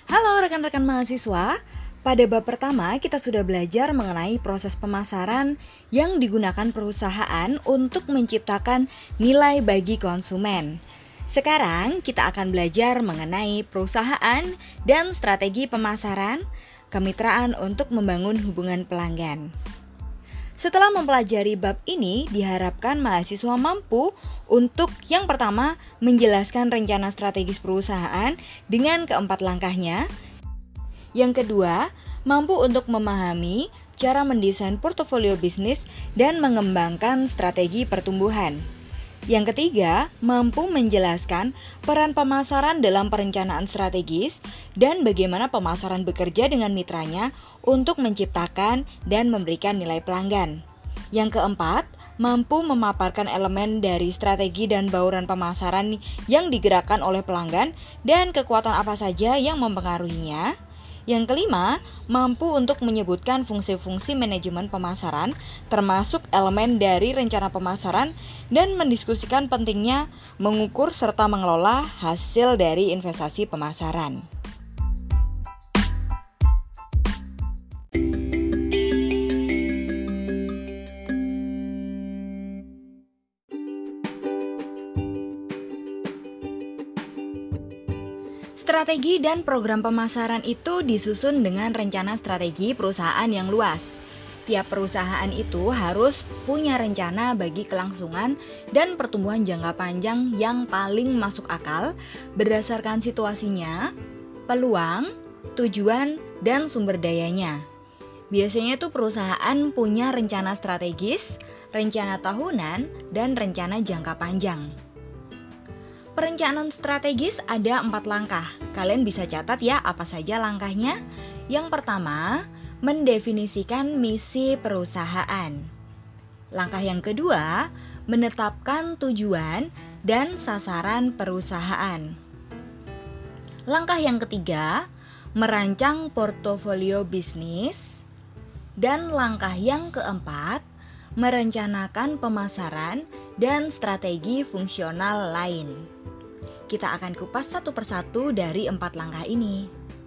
Halo rekan-rekan mahasiswa, pada bab pertama kita sudah belajar mengenai proses pemasaran yang digunakan perusahaan untuk menciptakan nilai bagi konsumen. Sekarang kita akan belajar mengenai perusahaan dan strategi pemasaran, kemitraan untuk membangun hubungan pelanggan. Setelah mempelajari bab ini, diharapkan mahasiswa mampu untuk yang pertama menjelaskan rencana strategis perusahaan dengan keempat langkahnya. Yang kedua, mampu untuk memahami cara mendesain portofolio bisnis dan mengembangkan strategi pertumbuhan. Yang ketiga, mampu menjelaskan peran pemasaran dalam perencanaan strategis dan bagaimana pemasaran bekerja dengan mitranya untuk menciptakan dan memberikan nilai pelanggan. Yang keempat, mampu memaparkan elemen dari strategi dan bauran pemasaran yang digerakkan oleh pelanggan dan kekuatan apa saja yang mempengaruhinya. Yang kelima, mampu untuk menyebutkan fungsi-fungsi manajemen pemasaran, termasuk elemen dari rencana pemasaran, dan mendiskusikan pentingnya mengukur serta mengelola hasil dari investasi pemasaran. Strategi dan program pemasaran itu disusun dengan rencana strategi perusahaan yang luas. Tiap perusahaan itu harus punya rencana bagi kelangsungan dan pertumbuhan jangka panjang yang paling masuk akal berdasarkan situasinya, peluang, tujuan, dan sumber dayanya. Biasanya tuh perusahaan punya rencana strategis, rencana tahunan, dan rencana jangka panjang. Perencanaan strategis ada 4 langkah. Kalian bisa catat ya apa saja langkahnya. Yang pertama, mendefinisikan misi perusahaan. Langkah yang kedua, menetapkan tujuan dan sasaran perusahaan. Langkah yang ketiga, merancang portofolio bisnis. Dan langkah yang keempat, merencanakan pemasaran dan strategi fungsional lain. Kita akan kupas satu persatu dari 4 langkah ini.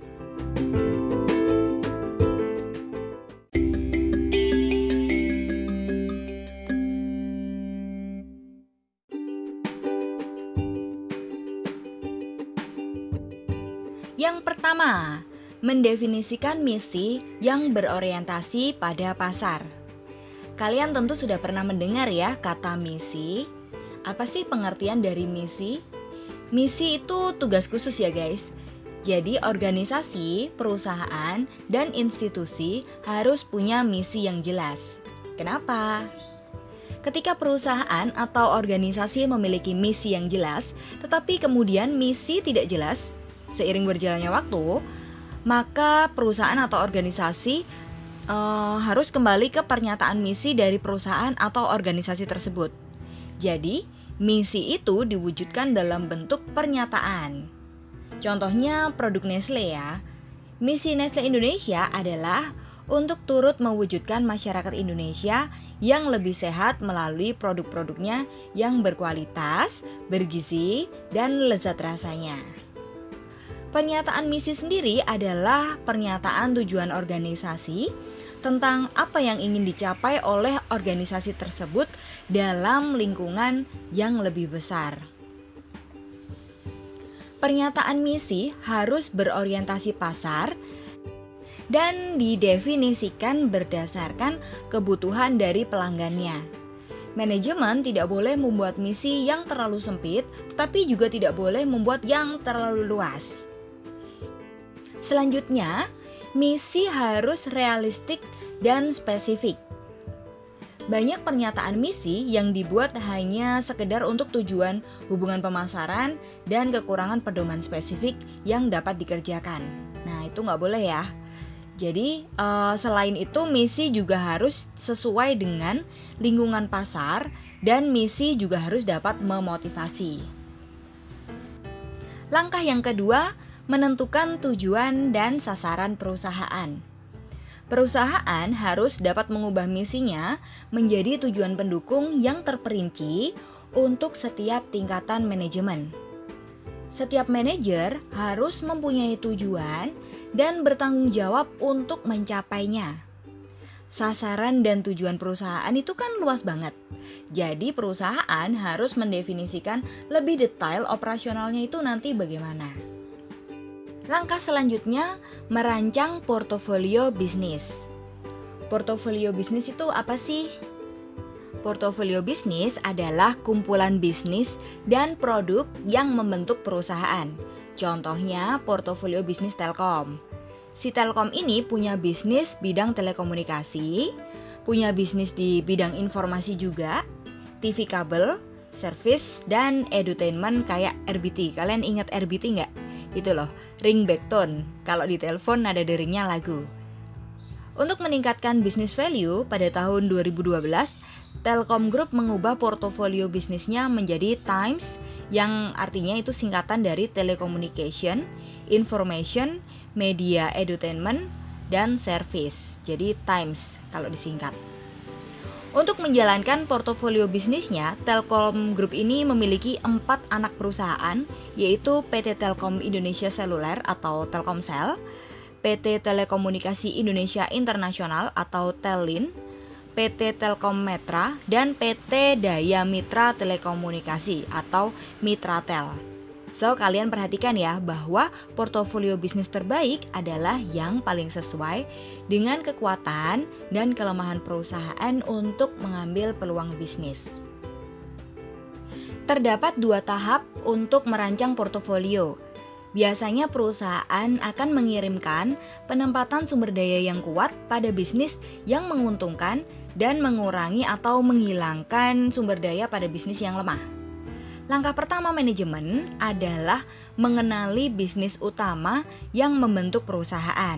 Yang pertama, mendefinisikan misi yang berorientasi pada pasar. Kalian tentu sudah pernah mendengar ya kata misi. Apa sih pengertian dari misi? Misi itu tugas khusus ya guys. Jadi organisasi, perusahaan, dan institusi harus punya misi yang jelas. Kenapa? Ketika perusahaan atau organisasi memiliki misi yang jelas, tetapi kemudian misi tidak jelas, seiring berjalannya waktu, maka perusahaan atau organisasi harus kembali ke pernyataan misi dari perusahaan atau organisasi tersebut. Jadi, misi itu diwujudkan dalam bentuk pernyataan. Contohnya produk Nestle ya. Misi Nestle Indonesia adalah untuk turut mewujudkan masyarakat Indonesia yang lebih sehat melalui produk-produknya yang berkualitas, bergizi, dan lezat rasanya. Pernyataan misi sendiri adalah pernyataan tujuan organisasi tentang apa yang ingin dicapai oleh organisasi tersebut dalam lingkungan yang lebih besar. Pernyataan misi harus berorientasi pasar dan didefinisikan berdasarkan kebutuhan dari pelanggannya. Manajemen tidak boleh membuat misi yang terlalu sempit, tetapi juga tidak boleh membuat yang terlalu luas. Selanjutnya, misi harus realistik dan spesifik. Banyak pernyataan misi yang dibuat hanya sekedar untuk tujuan hubungan pemasaran dan kekurangan pedoman spesifik yang dapat dikerjakan. Nah, itu nggak boleh ya. Jadi, selain itu misi juga harus sesuai dengan lingkungan pasar dan misi juga harus dapat memotivasi. Langkah yang kedua, menentukan tujuan dan sasaran perusahaan. Perusahaan harus dapat mengubah misinya menjadi tujuan pendukung yang terperinci untuk setiap tingkatan manajemen. Setiap manajer harus mempunyai tujuan dan bertanggung jawab untuk mencapainya. Sasaran dan tujuan perusahaan itu kan luas banget. Jadi perusahaan harus mendefinisikan lebih detail operasionalnya itu nanti bagaimana. Langkah selanjutnya, merancang portofolio bisnis. Portofolio bisnis itu apa sih? Portofolio bisnis adalah kumpulan bisnis dan produk yang membentuk perusahaan. Contohnya portofolio bisnis Telkom. Si Telkom ini punya bisnis bidang telekomunikasi, punya bisnis di bidang informasi juga, TV kabel, service, dan edutainment kayak RBT. Kalian ingat RBT nggak? Itu loh, ringback tone. Kalau di telepon ada deringnya lagu. Untuk meningkatkan business value, pada tahun 2012, Telkom Group mengubah portofolio bisnisnya menjadi TIMES, yang artinya itu singkatan dari Telecommunication, Information, Media Edutainment, dan Service. Jadi TIMES kalau disingkat. Untuk menjalankan portofolio bisnisnya, Telkom Group ini memiliki 4 anak perusahaan, yaitu PT Telkom Indonesia Seluler atau Telkomsel, PT Telekomunikasi Indonesia Internasional atau Tellin, PT Telkom Metra, dan PT Daya Mitra Telekomunikasi atau Mitratel. So, kalian perhatikan ya bahwa portofolio bisnis terbaik adalah yang paling sesuai dengan kekuatan dan kelemahan perusahaan untuk mengambil peluang bisnis. Terdapat 2 tahap untuk merancang portofolio. Biasanya perusahaan akan mengirimkan penempatan sumber daya yang kuat pada bisnis yang menguntungkan dan mengurangi atau menghilangkan sumber daya pada bisnis yang lemah. Langkah pertama manajemen adalah mengenali bisnis utama yang membentuk perusahaan.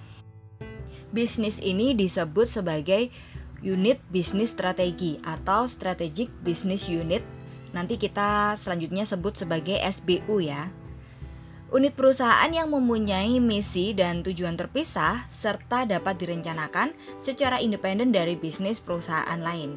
Bisnis ini disebut sebagai unit bisnis strategi atau strategic business unit. Nanti kita selanjutnya sebut sebagai SBU ya. Unit perusahaan yang mempunyai misi dan tujuan terpisah serta dapat direncanakan secara independen dari bisnis perusahaan lain.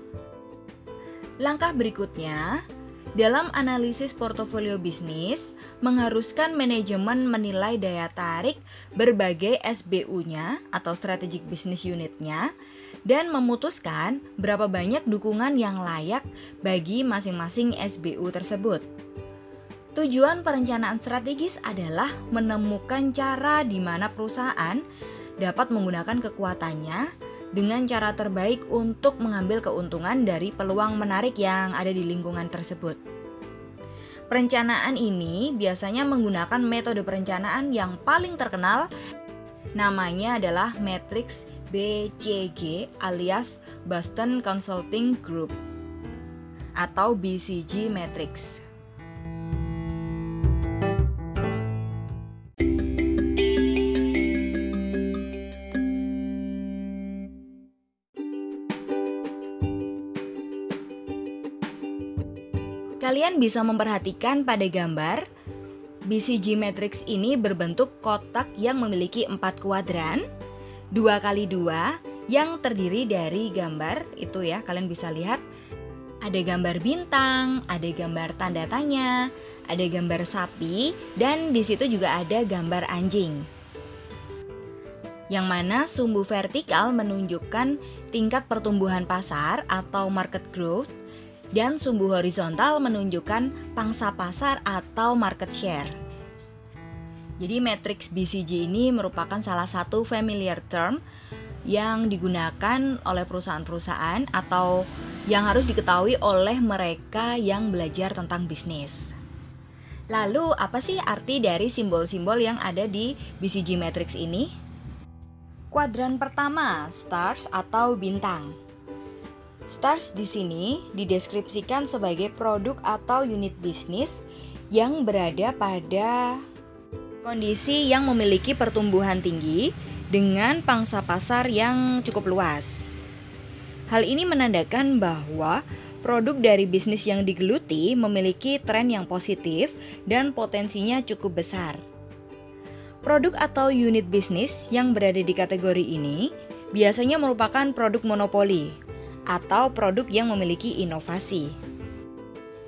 Langkah berikutnya, dalam analisis portofolio bisnis, mengharuskan manajemen menilai daya tarik berbagai SBU-nya atau strategic business unit-nya dan memutuskan berapa banyak dukungan yang layak bagi masing-masing SBU tersebut. Tujuan perencanaan strategis adalah menemukan cara di mana perusahaan dapat menggunakan kekuatannya dengan cara terbaik untuk mengambil keuntungan dari peluang menarik yang ada di lingkungan tersebut. Perencanaan ini biasanya menggunakan metode perencanaan yang paling terkenal, namanya adalah matriks BCG alias Boston Consulting Group atau BCG Matrix. Kalian bisa memperhatikan pada gambar, BCG Matrix ini berbentuk kotak yang memiliki 4 kuadran, 2x2 yang terdiri dari gambar, itu ya kalian bisa lihat. Ada gambar bintang, ada gambar tanda tanya, ada gambar sapi, dan di situ juga ada gambar anjing. Yang mana sumbu vertikal menunjukkan tingkat pertumbuhan pasar atau market growth, dan sumbu horizontal menunjukkan pangsa pasar atau market share. Jadi matriks BCG ini merupakan salah satu familiar term yang digunakan oleh perusahaan-perusahaan atau yang harus diketahui oleh mereka yang belajar tentang bisnis. Lalu apa sih arti dari simbol-simbol yang ada di BCG matrix ini? Kuadran pertama, stars atau bintang. Stars di sini dideskripsikan sebagai produk atau unit bisnis yang berada pada kondisi yang memiliki pertumbuhan tinggi dengan pangsa pasar yang cukup luas. Hal ini menandakan bahwa produk dari bisnis yang digeluti memiliki tren yang positif dan potensinya cukup besar. Produk atau unit bisnis yang berada di kategori ini biasanya merupakan produk monopoli atau produk yang memiliki inovasi.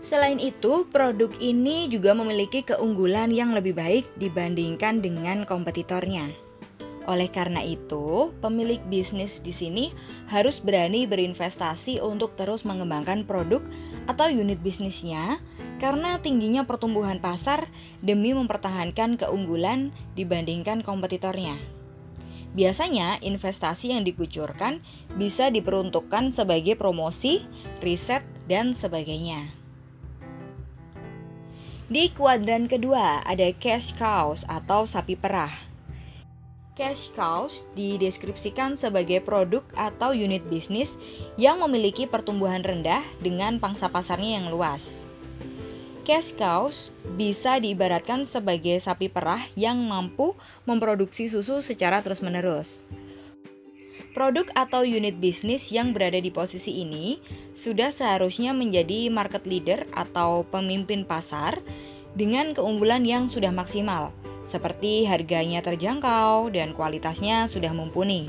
Selain itu, produk ini juga memiliki keunggulan yang lebih baik dibandingkan dengan kompetitornya. Oleh karena itu, pemilik bisnis di sini harus berani berinvestasi untuk terus mengembangkan produk atau unit bisnisnya karena tingginya pertumbuhan pasar demi mempertahankan keunggulan dibandingkan kompetitornya. Biasanya, investasi yang dikucurkan bisa diperuntukkan sebagai promosi, riset, dan sebagainya. Di kuadran kedua ada cash cows atau sapi perah. Cash cows dideskripsikan sebagai produk atau unit bisnis yang memiliki pertumbuhan rendah dengan pangsa pasarnya yang luas. Cash cows bisa diibaratkan sebagai sapi perah yang mampu memproduksi susu secara terus-menerus. Produk atau unit bisnis yang berada di posisi ini sudah seharusnya menjadi market leader atau pemimpin pasar dengan keunggulan yang sudah maksimal, seperti harganya terjangkau dan kualitasnya sudah mumpuni.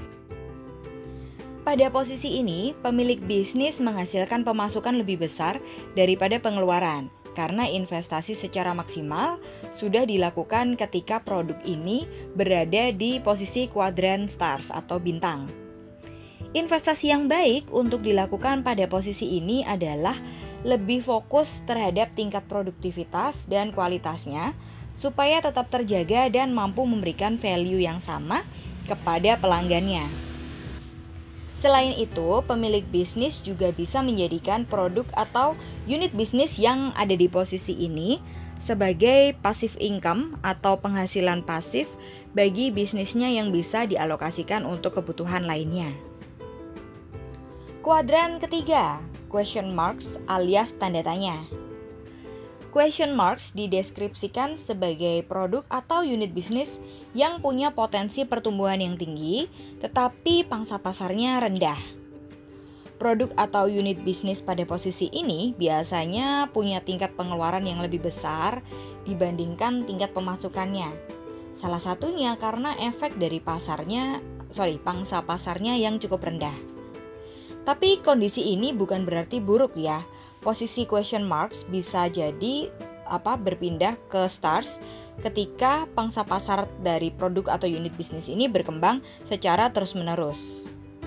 Pada posisi ini, pemilik bisnis menghasilkan pemasukan lebih besar daripada pengeluaran karena investasi secara maksimal sudah dilakukan ketika produk ini berada di posisi kuadran stars atau bintang. Investasi yang baik untuk dilakukan pada posisi ini adalah lebih fokus terhadap tingkat produktivitas dan kualitasnya supaya tetap terjaga dan mampu memberikan value yang sama kepada pelanggannya. Selain itu, pemilik bisnis juga bisa menjadikan produk atau unit bisnis yang ada di posisi ini sebagai passive income atau penghasilan pasif bagi bisnisnya yang bisa dialokasikan untuk kebutuhan lainnya. Kuadran ketiga, question marks alias tanda tanya. Question marks dideskripsikan sebagai produk atau unit bisnis yang punya potensi pertumbuhan yang tinggi, tetapi pangsa pasarnya rendah. Produk atau unit bisnis pada posisi ini biasanya punya tingkat pengeluaran yang lebih besar dibandingkan tingkat pemasukannya. Salah satunya karena efek dari pangsa pasarnya yang cukup rendah. Tapi kondisi ini bukan berarti buruk ya. Posisi question marks bisa jadi berpindah ke stars ketika pangsa pasar dari produk atau unit bisnis ini berkembang secara terus-menerus.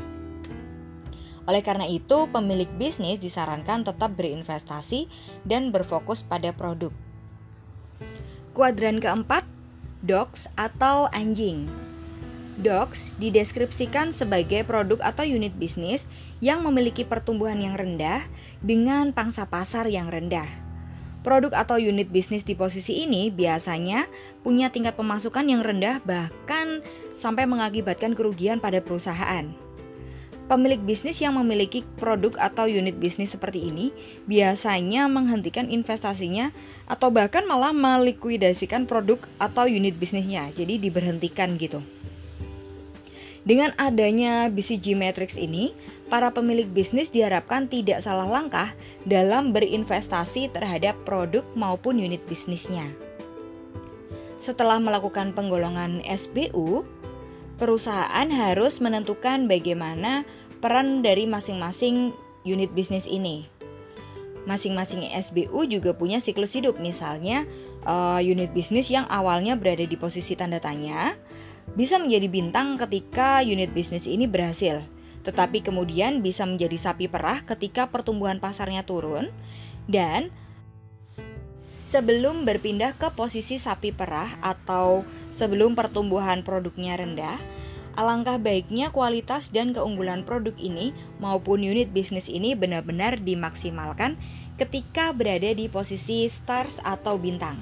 Oleh karena itu, pemilik bisnis disarankan tetap berinvestasi dan berfokus pada produk. Kuadran keempat, dogs atau anjing. Dogs dideskripsikan sebagai produk atau unit bisnis yang memiliki pertumbuhan yang rendah dengan pangsa pasar yang rendah. Produk atau unit bisnis di posisi ini biasanya punya tingkat pemasukan yang rendah bahkan sampai mengakibatkan kerugian pada perusahaan. Pemilik bisnis yang memiliki produk atau unit bisnis seperti ini biasanya menghentikan investasinya atau bahkan malah melikuidasikan produk atau unit bisnisnya, jadi diberhentikan gitu. Dengan adanya BCG Matrix ini, para pemilik bisnis diharapkan tidak salah langkah dalam berinvestasi terhadap produk maupun unit bisnisnya. Setelah melakukan penggolongan SBU, perusahaan harus menentukan bagaimana peran dari masing-masing unit bisnis ini. Masing-masing SBU juga punya siklus hidup, misalnya unit bisnis yang awalnya berada di posisi tanda tanya bisa menjadi bintang ketika unit bisnis ini berhasil, tetapi kemudian bisa menjadi sapi perah ketika pertumbuhan pasarnya turun, dan sebelum berpindah ke posisi sapi perah atau sebelum pertumbuhan produknya rendah, alangkah baiknya kualitas dan keunggulan produk ini maupun unit bisnis ini benar-benar dimaksimalkan ketika berada di posisi stars atau bintang.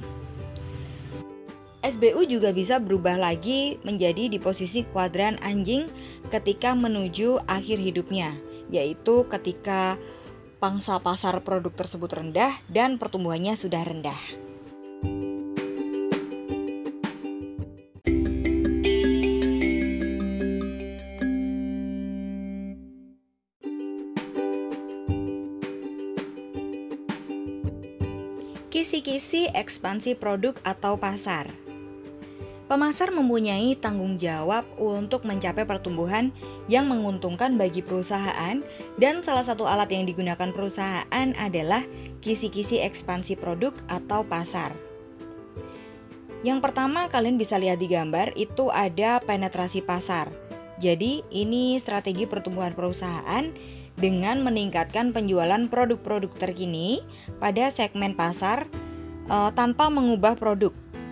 SBU juga bisa berubah lagi menjadi di posisi kuadran anjing ketika menuju akhir hidupnya, yaitu ketika pangsa pasar produk tersebut rendah dan pertumbuhannya sudah rendah. Kisi-kisi ekspansi produk atau pasar. Pemasar mempunyai tanggung jawab untuk mencapai pertumbuhan yang menguntungkan bagi perusahaan, dan salah satu alat yang digunakan perusahaan adalah kisi-kisi ekspansi produk atau pasar. Yang pertama, kalian bisa lihat di gambar, itu ada penetrasi pasar. Jadi ini strategi pertumbuhan perusahaan dengan meningkatkan penjualan produk-produk terkini pada segmen pasar tanpa mengubah produk.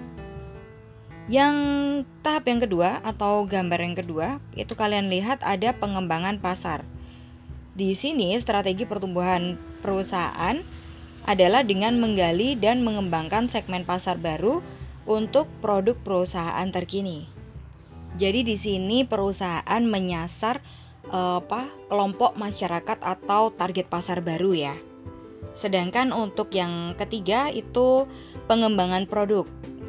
Yang tahap yang kedua atau gambar yang kedua, itu kalian lihat ada pengembangan pasar. Di sini strategi pertumbuhan perusahaan adalah dengan menggali dan mengembangkan segmen pasar baru untuk produk perusahaan terkini. Jadi di sini perusahaan menyasar kelompok masyarakat atau target pasar baru ya. Sedangkan untuk yang ketiga itu pengembangan produk.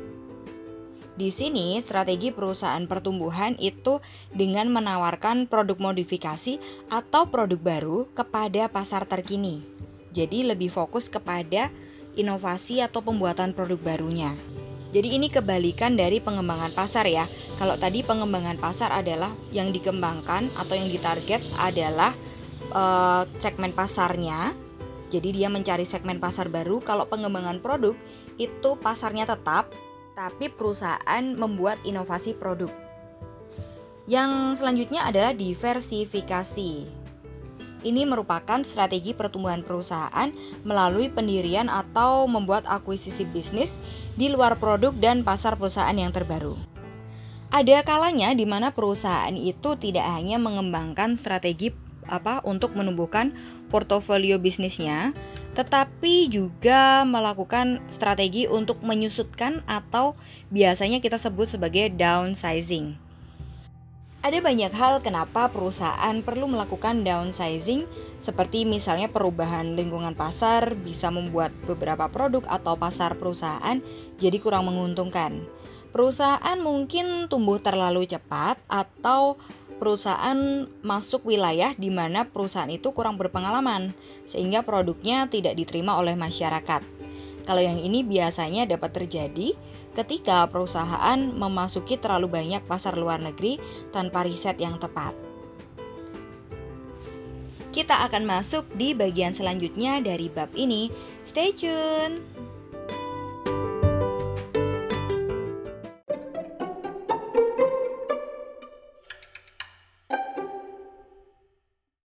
Di sini strategi perusahaan pertumbuhan itu dengan menawarkan produk modifikasi atau produk baru kepada pasar terkini. Jadi lebih fokus kepada inovasi atau pembuatan produk barunya. Jadi ini kebalikan dari pengembangan pasar ya. Kalau tadi pengembangan pasar adalah yang dikembangkan atau yang ditarget adalah segmen pasarnya. Jadi dia mencari segmen pasar baru. Kalau pengembangan produk itu pasarnya tetap, tapi perusahaan membuat inovasi produk. Yang selanjutnya adalah diversifikasi. Ini merupakan strategi pertumbuhan perusahaan melalui pendirian atau membuat akuisisi bisnis di luar produk dan pasar perusahaan yang terbaru. Ada kalanya di mana perusahaan itu tidak hanya mengembangkan strategi untuk menumbuhkan portofolio bisnisnya, tetapi juga melakukan strategi untuk menyusutkan atau biasanya kita sebut sebagai downsizing. Ada banyak hal kenapa perusahaan perlu melakukan downsizing, seperti misalnya perubahan lingkungan pasar bisa membuat beberapa produk atau pasar perusahaan jadi kurang menguntungkan. Perusahaan mungkin tumbuh terlalu cepat atau perusahaan masuk wilayah di mana perusahaan itu kurang berpengalaman sehingga produknya tidak diterima oleh masyarakat. Kalau yang ini biasanya dapat terjadi ketika perusahaan memasuki terlalu banyak pasar luar negeri tanpa riset yang tepat. Kita akan masuk di bagian selanjutnya dari bab ini. Stay tune!